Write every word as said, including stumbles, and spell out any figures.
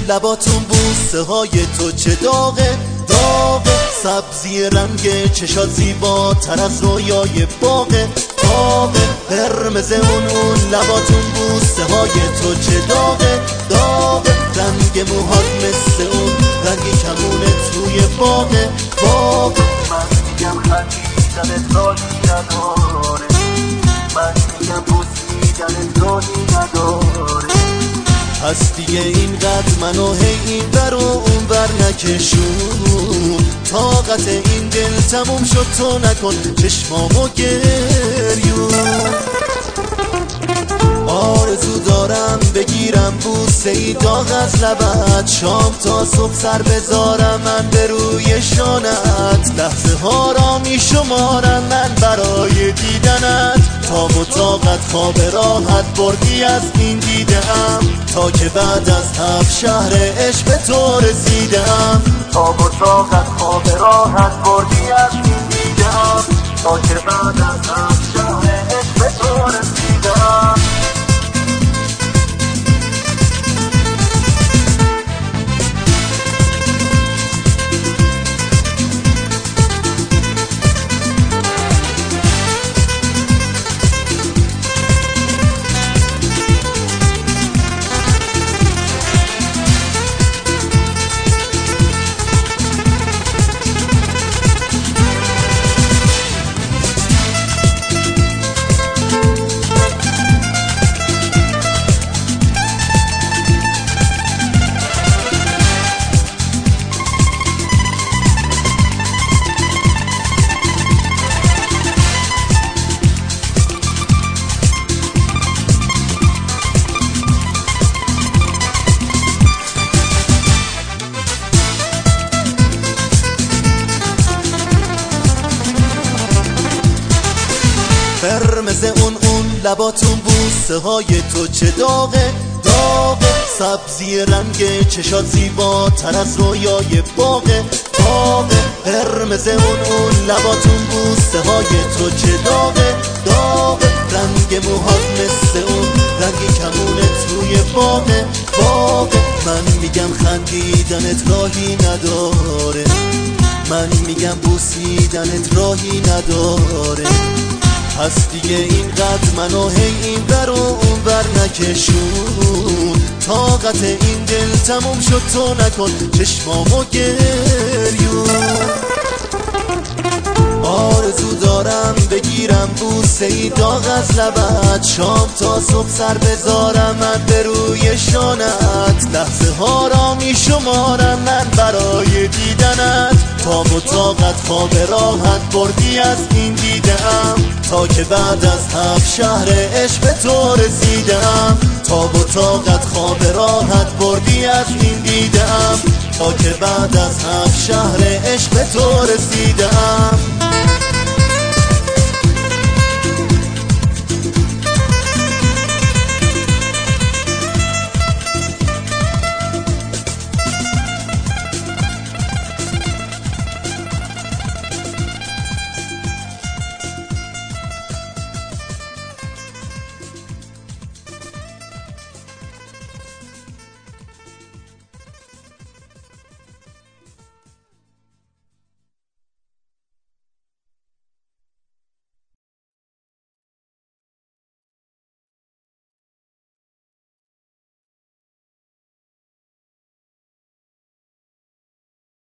لباتون بوسه های تو چه داغه داغه، سبزی رنگ چشات زیباتر از رویای باغه باغه، قرمز اون اون لباتون بوسه های تو چه داغه داغه، رنگ موهات مثل اون رنگی کمونه توی باغه باغه. من میگم خندیدنت راهی نداره، من میگم بوسیدنت راهی نداره، پس دیگه اینقدر منو هی این بر و اون بر نکشون، طاقت این دل تموم شد تو نکن چشمامو گریون. آرزو دارم بگیرم بوسه ای داغ از لبت، شام تا صبح سر بذارم من به روی شانت، لحظه ها را می شمارم من برای دیدنت، تا و طاقت خواب راحت بردی از این دیدم، تا که بعد از هفت شهر عشق به تو رسیدم، تا و طاقت خواب راحت بردی از این دیدم، تا که بعد از هفت شهر عشق به تو رسیدم. قرمز اون اون لباتون بوسه های تو چه داغه داغه، سبزی رنگ چشات زیباتر از رویای باغه باغه، قرمز اون اون لباتون بوسه های تو چه داغه داغه، رنگ موهات مثل اون رنگی کمونه توی باغه باغه. من میگم خندیدنت راهی نداره، من میگم بوسیدنت راهی نداره، پس دیگه اینقدر منو هی این بر و اون بر نکشون، طاقت این دل تموم شد تو نکن چشمامو گریون. آرزو دارم بگیرم بوسه ای داغ از لبت، شام تا صبح سر بذارم من به روی شانت، لحظه ها را می شمارم من برای دیدنت، تا و طاقت خواب راحت بردی از این دیدم، تا که بعد از هفت شهر عشق به تو رسیدم، تا و طاقت خواب راحت بردی از این دیدم، تا که بعد از هفت شهر عشق به تو رسیدم.